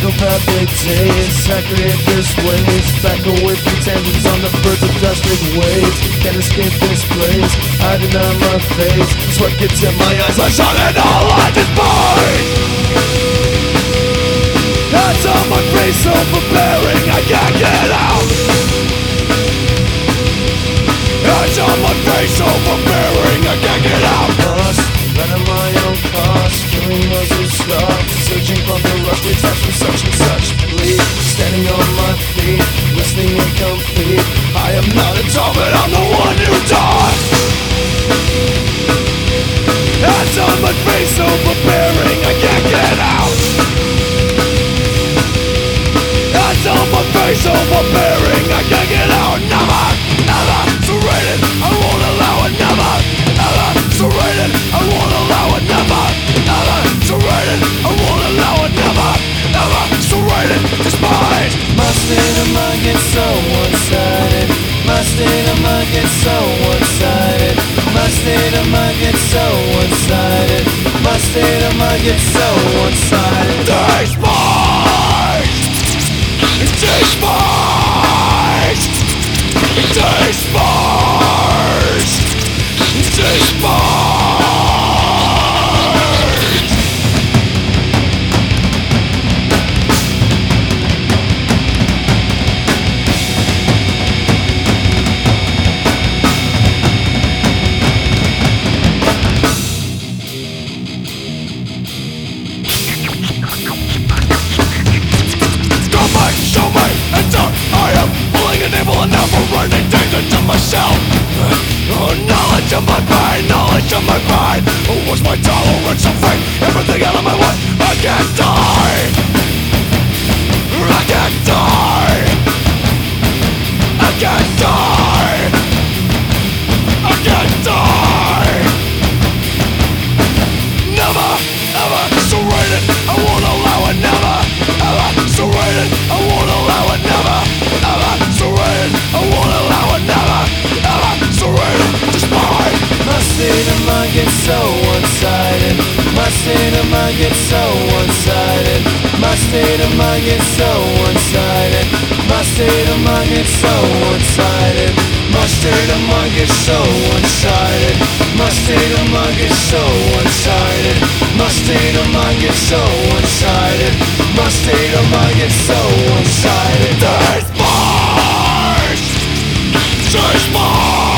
psychopathic days, accurate displays, back with tangents on the birds of drastic waves. Can't escape this place, hiding on my face. Sweat gets in my eyes, I shot it all I despise. Hands on my face, overbearing, I can't get out. Hands on my face, overbearing, I can't get out. Lost, running my own cost, killing those who stop, searching for the rusty touch from such and such bleed. Standing on my feet, listening incomplete. I am not a doll, but I'm the one who dies. Hands on my face, overbearing, I can't get out. Hands on my face, overbearing, I can't get out. Never, never surrendered, I won't allow it. Never, never surrendered, I won't allow it. Never, never surrendered, I won't allow it. Never, never surrendered, despise. My state of mind gets so one-sided. My state of mind gets so one-sided. My state of mind gets so one-sided. My state of mind gets so one-sided. Despise! Despise! Despise! Despise! Show me, and I am pulling an evil and never-ending danger to myself. Knowledge of my pain, knowledge of my pain. What's my tolerance of fate? Everything out of my way. I can't die. I can't die. I can't die. I can't die. Never, ever surrender. I won't allow it. Never, ever surrender. I won't allow it. Never, ever surrender. I won't allow it. Never, ever surrender. Despise. My state of mind gets so one-sided. My state of mind gets so one-sided. My state of mind gets so one-sided. My state of mind gets so one-sided. My state of mind gets so one-sided. My state of mind gets so one-sided. My state of mind gets so one-sided. My state of mind gets so one-sided. Despise! Despise!